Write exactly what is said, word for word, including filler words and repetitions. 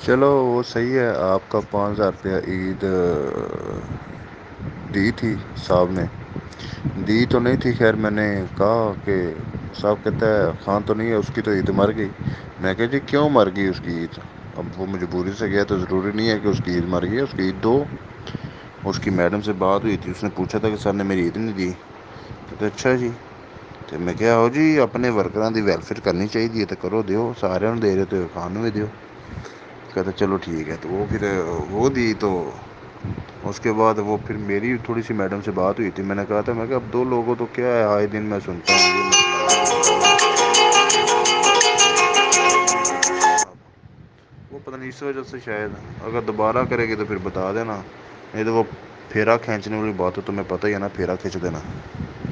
चलो वो सही है। आपका पाँच हज़ार रुपया ईद दी थी साहब ने, दी तो नहीं थी। खैर मैंने कहा कि साहब कहता है खान तो नहीं है, उसकी तो ईद मर गई। मैं कहा जी क्यों मर गई उसकी ईद? अब वो मजबूरी से गया तो ज़रूरी नहीं है कि उसकी ईद मर गई है, उसकी ईद दो। उसकी मैडम से बात हुई थी, उसने पूछा था कि सर ने मेरी ईद नहीं दी। तो अच्छा जी। तो मैं क्या हो जी, अपने वर्करां दी वेलफेयर करनी चाहिए तो करो, दियो सारे दे रहे तो खान भी दियो। कहता चलो ठीक है। तो वो फिर वो दी। तो उसके बाद वो फिर मेरी थोड़ी सी मैडम से बात हुई थी। मैंने कहा था, मैं कहा अब दो लोगों तो क्या है, आए दिन मैं सुनता हूँ ये मसला। वो पता नहीं इस वजह से शायद, अगर दोबारा करेगी तो फिर बता देना, नहीं तो वो फेरा खींचने वाली बात है, तुम्हें पता ही है ना, फेरा खींच देना।